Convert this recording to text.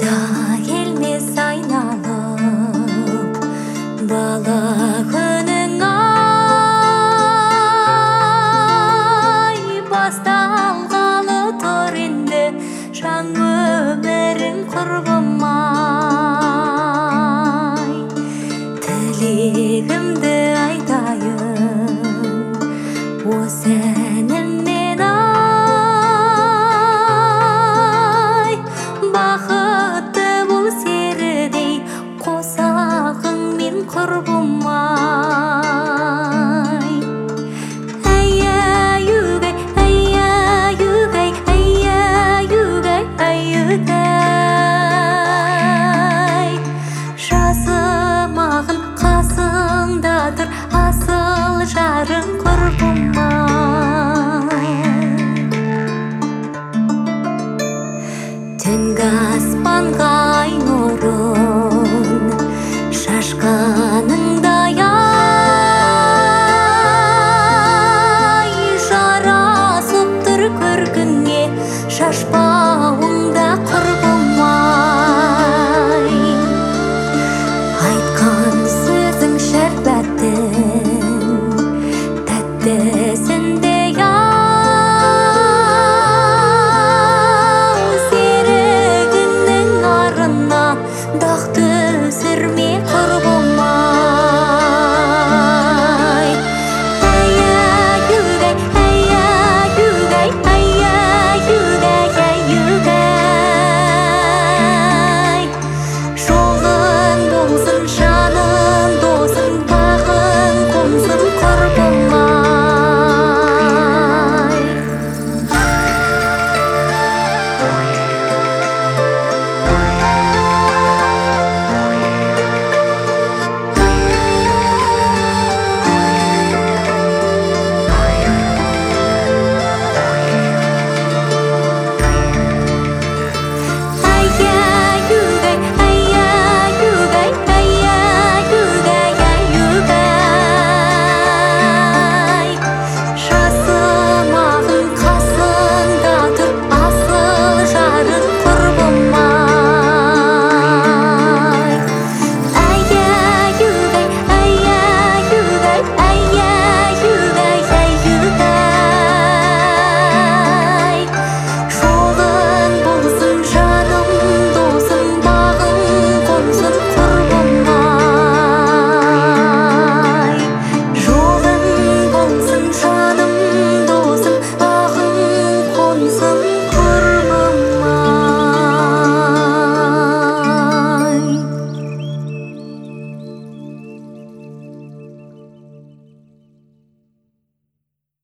Қайда келмес айналып бала күнің ай басталғалы тұр енді жаңа өмірің құрбым ай тілегімді айтайын осы әніммен ай бақытты бол серідей қосағың мен құрбым ай ай-ай-угай ай-ай-угай ай-ай-угай ай-угай жасымағын қасыңда тұр асыл жарың құрбым түнгі аспанға